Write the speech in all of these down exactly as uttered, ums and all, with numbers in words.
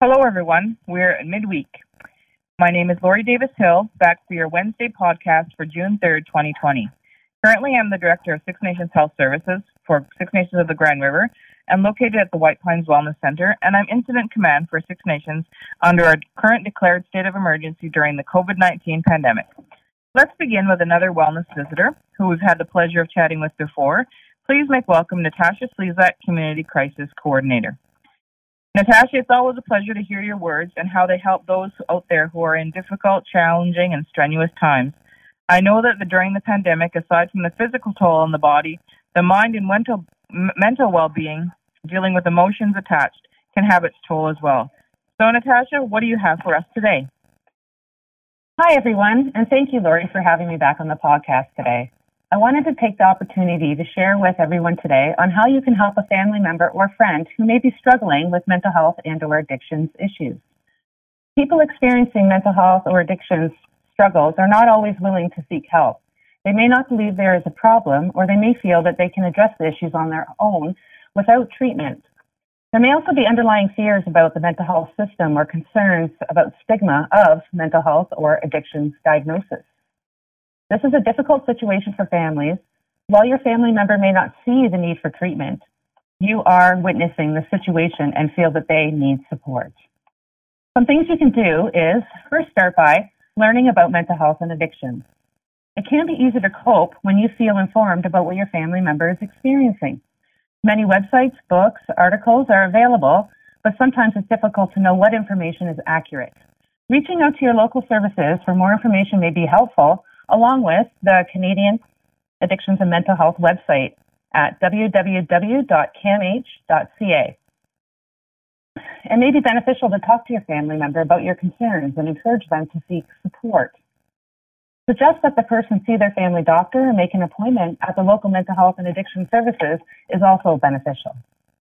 Hello, everyone. We're at midweek. My name is Lori Davis-Hill, back for your Wednesday podcast for June third, twenty twenty. Currently, I'm the Director of Six Nations Health Services for Six Nations of the Grand River and located at the White Pines Wellness Center, and I'm Incident Command for Six Nations under our current declared state of emergency during the COVID nineteen pandemic. Let's begin with another wellness visitor who we've had the pleasure of chatting with before. Please make welcome Natasha Slezak, Community Crisis Coordinator. Natasha, it's always a pleasure to hear your words and how they help those out there who are in difficult, challenging, and strenuous times. I know that the, during the pandemic, aside from the physical toll on the body, the mind and mental, m- mental well-being, dealing with emotions attached, can have its toll as well. So, Natasha, what do you have for us today? Hi, everyone, and thank you, Lori, for having me back on the podcast today. I wanted to take the opportunity to share with everyone today on how you can help a family member or friend who may be struggling with mental health and or addictions issues. People experiencing mental health or addictions struggles are not always willing to seek help. They may not believe there is a problem, or they may feel that they can address the issues on their own without treatment. There may also be underlying fears about the mental health system or concerns about stigma of mental health or addictions diagnosis. This is a difficult situation for families. While your family member may not see the need for treatment, you are witnessing the situation and feel that they need support. Some things you can do is first start by learning about mental health and addictions. It can be easy to cope when you feel informed about what your family member is experiencing. Many websites, books, articles are available, but sometimes it's difficult to know what information is accurate. Reaching out to your local services for more information may be helpful, along with the Canadian Addictions and Mental Health website at w w w dot c a m h dot c a. It may be beneficial to talk to your family member about your concerns and encourage them to seek support. Suggest that the person see their family doctor and make an appointment at the local mental health and addiction services is also beneficial.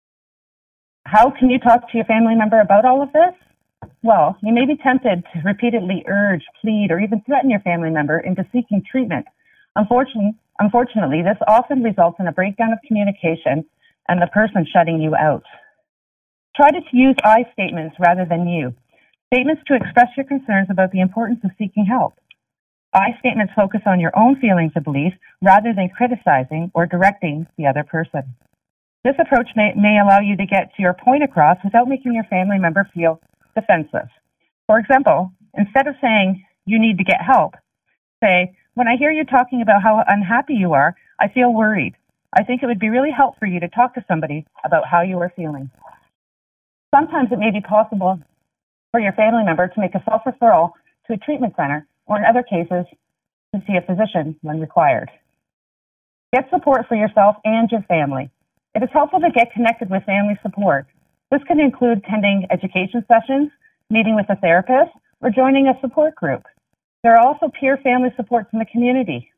How can you talk to your family member about all of this? Well, you may be tempted to repeatedly urge, plead, or even threaten your family member into seeking treatment. Unfortunately, unfortunately, this often results in a breakdown of communication and the person shutting you out. Try to use I statements rather than you. Statements to express your concerns about the importance of seeking help. I statements focus on your own feelings of belief rather than criticizing or directing the other person. This approach may, may allow you to get to your point across without making your family member feel defensive. For example, instead of saying, you need to get help, say, when I hear you talking about how unhappy you are, I feel worried. I think it would be really helpful for you to talk to somebody about how you are feeling. Sometimes it may be possible for your family member to make a self-referral to a treatment center, or in other cases, to see a physician when required. Get support for yourself and your family. It is helpful to get connected with family support. This can include attending education sessions, meeting with a therapist, or joining a support group. There are also peer family supports in the community.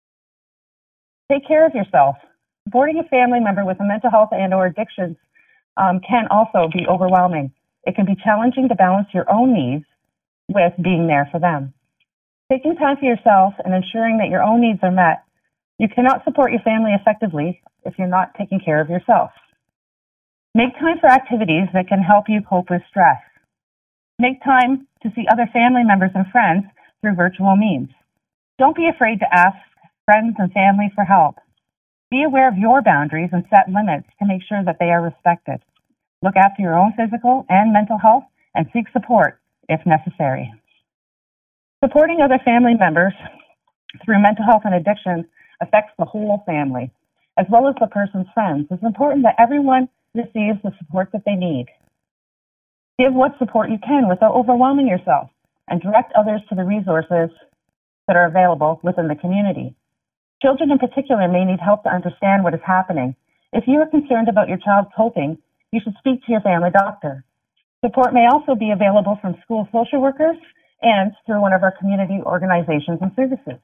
Take care of yourself. Supporting a family member with a mental health and or addictions um, can also be overwhelming. It can be challenging to balance your own needs with being there for them. Taking time for yourself and ensuring that your own needs are met. You cannot support your family effectively if you're not taking care of yourself. Make time for activities that can help you cope with stress. Make time to see other family members and friends through virtual means. Don't be afraid to ask friends and family for help. Be aware of your boundaries and set limits to make sure that they are respected. Look after your own physical and mental health and seek support if necessary. Supporting other family members through mental health and addictions affects the whole family, as well as the person's friends. It's important that everyone receives the support that they need. Give what support you can without overwhelming yourself, and direct others to the resources that are available within the community. Children in particular may need help to understand what is happening. If you are concerned about your child coping, you should speak to your family doctor. Support may also be available from school social workers and through one of our community organizations and services.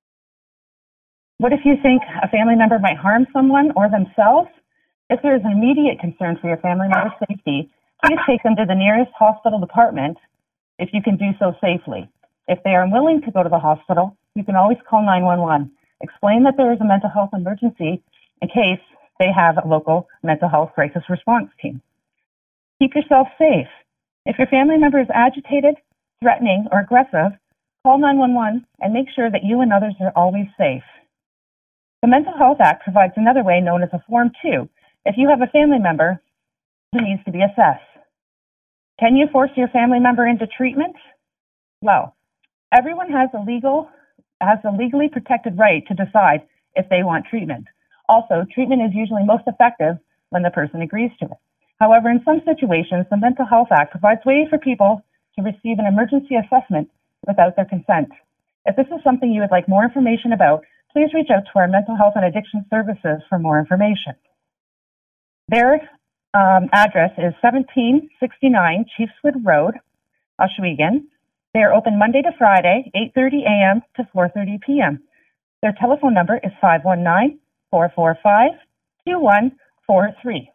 What if you think a family member might harm someone or themselves? If there is an immediate concern for your family member's safety, please take them to the nearest hospital department if you can do so safely. If they are unwilling to go to the hospital, you can always call nine one one. Explain that there is a mental health emergency in case they have a local mental health crisis response team. Keep yourself safe. If your family member is agitated, threatening, or aggressive, call nine one one and make sure that you and others are always safe. The Mental Health Act provides another way known as a Form two if you have a family member who needs to be assessed. Can you force your family member into treatment? Well, everyone has a legal has a legally protected right to decide if they want treatment. Also, treatment is usually most effective when the person agrees to it. However, in some situations, the Mental Health Act provides ways for people to receive an emergency assessment without their consent. If this is something you would like more information about, please reach out to our Mental Health and Addiction Services for more information. Their um, address is seventeen sixty-nine Chiefswood Road, Ohsweken. They are open Monday to Friday, eight thirty a.m. to four thirty p.m. Their telephone number is five one nine, four four five, two one four three.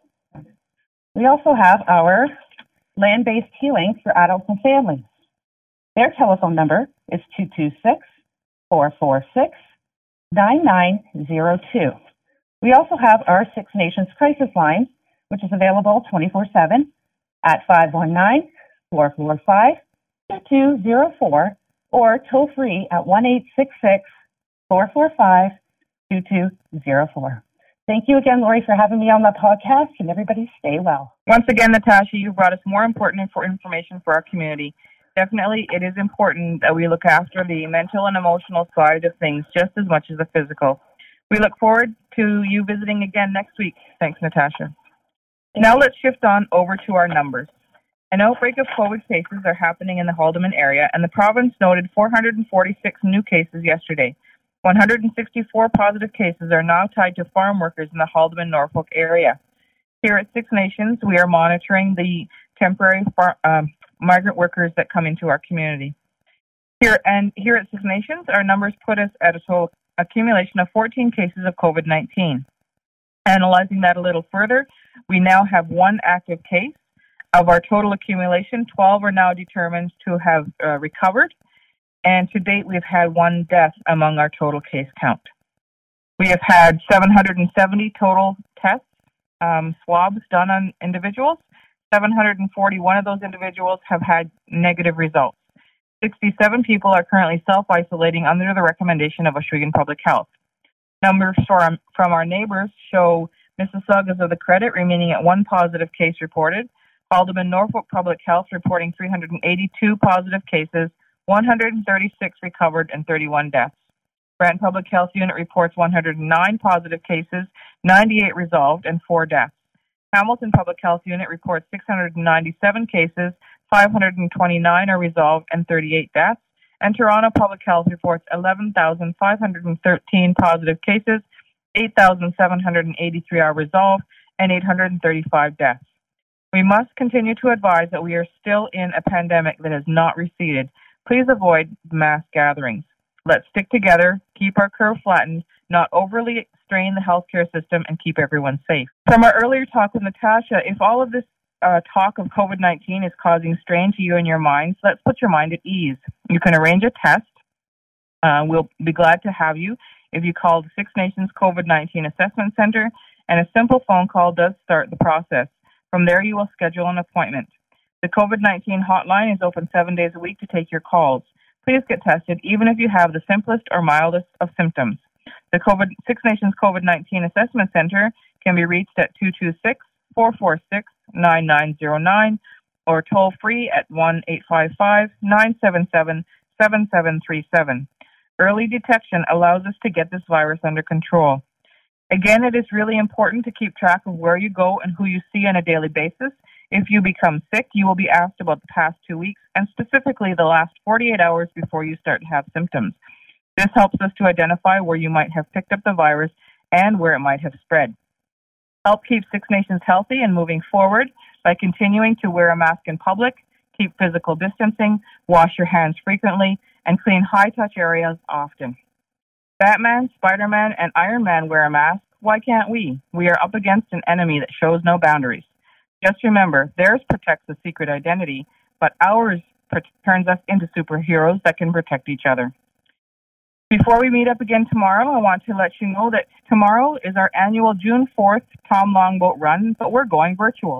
We also have our land-based healing for adults and families. Their telephone number is two two six, four four six, nine nine zero two. We also have our Six Nations Crisis Line, which is available twenty-four seven at five one nine, four four five, two two zero four or toll-free at one eight six six, four four five, two two zero four. Thank you again, Lori, for having me on the podcast, and everybody stay well. Once again, Natasha, you've brought us more important info information for our community. Definitely, it is important that we look after the mental and emotional side of things just as much as the physical. We look forward to you visiting again next week. Thanks, Natasha. Now let's shift on over to our numbers. An outbreak of COVID cases are happening in the Haldimand area, and the province noted four hundred forty-six new cases yesterday. one hundred sixty-four positive cases are now tied to farm workers in the Haldimand-Norfolk area. Here at Six Nations, we are monitoring the temporary far, um, migrant workers that come into our community. Here and here at Six Nations, our numbers put us at a total accumulation of fourteen cases of COVID nineteen. Analyzing that a little further, we now have one active case. Of our total accumulation, twelve are now determined to have uh, recovered, and to date we've had one death among our total case count. We have had seven hundred seventy total tests, um, swabs done on individuals. seven hundred forty-one of those individuals have had negative results. sixty-seven people are currently self-isolating under the recommendation of Ohsweken Public Health. Numbers from, from our neighbors show Mississaugas of the Credit remaining at one positive case reported, Haldimand-Norfolk Public Health reporting three hundred eighty-two positive cases, one hundred thirty-six recovered, and thirty-one deaths. Brant Public Health Unit reports one hundred nine positive cases, ninety-eight resolved, and four deaths. Hamilton Public Health Unit reports six hundred ninety-seven cases, five hundred twenty-nine are resolved, and thirty-eight deaths. And Toronto Public Health reports eleven thousand five hundred thirteen positive cases, eight thousand seven hundred eighty-three are resolved, and eight hundred thirty-five deaths. We must continue to advise that we are still in a pandemic that has not receded. Please avoid mass gatherings. Let's stick together, keep our curve flattened, not overly strain the healthcare system, and keep everyone safe. From our earlier talk with Natasha, if all of this uh, talk of COVID nineteen is causing strain to you and your minds, let's put your mind at ease. You can arrange a test. Uh, we'll be glad to have you if you call the Six Nations COVID nineteen Assessment Center, and a simple phone call does start the process. From there, you will schedule an appointment. The COVID nineteen hotline is open seven days a week to take your calls. Please get tested, even if you have the simplest or mildest of symptoms. The COVID, Six Nations COVID nineteen Assessment Center can be reached at two two six, four four six, nine nine zero nine or toll free at one eight five five, nine seven seven, seven seven three seven. Early detection allows us to get this virus under control. Again, it is really important to keep track of where you go and who you see on a daily basis. If you become sick, you will be asked about the past two weeks and specifically the last forty-eight hours before you start to have symptoms. This helps us to identify where you might have picked up the virus and where it might have spread. Help keep Six Nations healthy and moving forward by continuing to wear a mask in public, keep physical distancing, wash your hands frequently, and clean high-touch areas often. Batman, Spider-Man, and Iron Man wear a mask. Why can't we? We are up against an enemy that shows no boundaries. Just remember, theirs protects a secret identity, but ours turns us into superheroes that can protect each other. Before we meet up again tomorrow, I want to let you know that tomorrow is our annual June fourth Tom Longboat Run, but we're going virtual.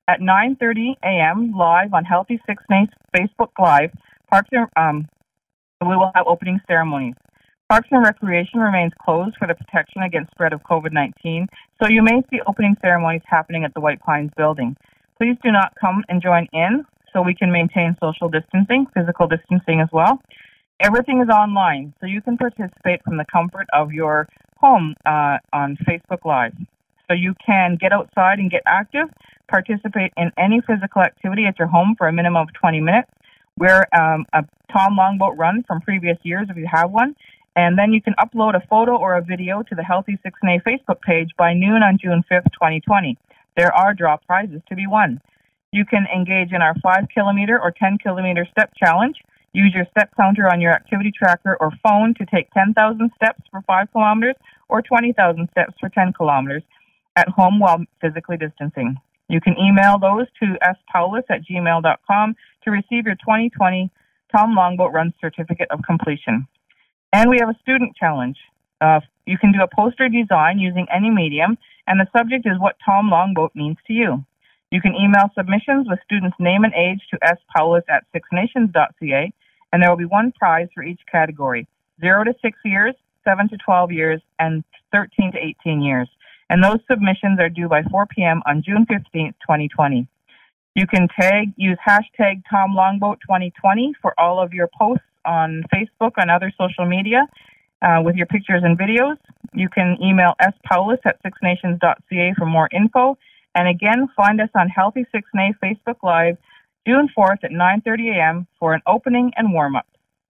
At nine thirty a.m. live on Healthy Six Nations Facebook Live, Parks and, um, we will have opening ceremonies. Parks and Recreation remains closed for the protection against spread of COVID nineteen, so you may see opening ceremonies happening at the White Pines building. Please do not come and join in so we can maintain social distancing, physical distancing as well. Everything is online, so you can participate from the comfort of your home uh, on Facebook Live. So you can get outside and get active, participate in any physical activity at your home for a minimum of twenty minutes, wear um, a Tom Longboat run from previous years if you have one, and then you can upload a photo or a video to the Healthy Six Nations Facebook page by noon on June fifth, twenty twenty. There are draw prizes to be won. You can engage in our five kilometer or ten kilometer step challenge. Use your step counter on your activity tracker or phone to take ten thousand steps for five kilometers or twenty thousand steps for ten kilometers at home while physically distancing. You can email those to s paulus at gmail dot com to receive your twenty twenty Tom Longboat Run Certificate of Completion. And we have a student challenge. Uh, you can do a poster design using any medium, and the subject is what Tom Longboat means to you. You can email submissions with students' name and age to s paulus at six nations dot c a, and there will be one prize for each category, zero to six years, seven to twelve years, and thirteen to eighteen years. And those submissions are due by four p.m. on June fifteenth, twenty twenty. You can tag, use hashtag Tom Longboat twenty twenty for all of your posts on Facebook and other social media uh, with your pictures and videos. You can email s paulus at six nations dot c a for more info. And again, find us on Healthy Six Nations Facebook Live June fourth at nine thirty a.m. for an opening and warm-up.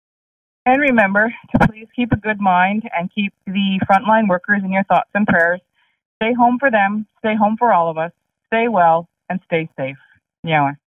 And remember to please keep a good mind and keep the frontline workers in your thoughts and prayers. Stay home for them, stay home for all of us, stay well, and stay safe. Yeah.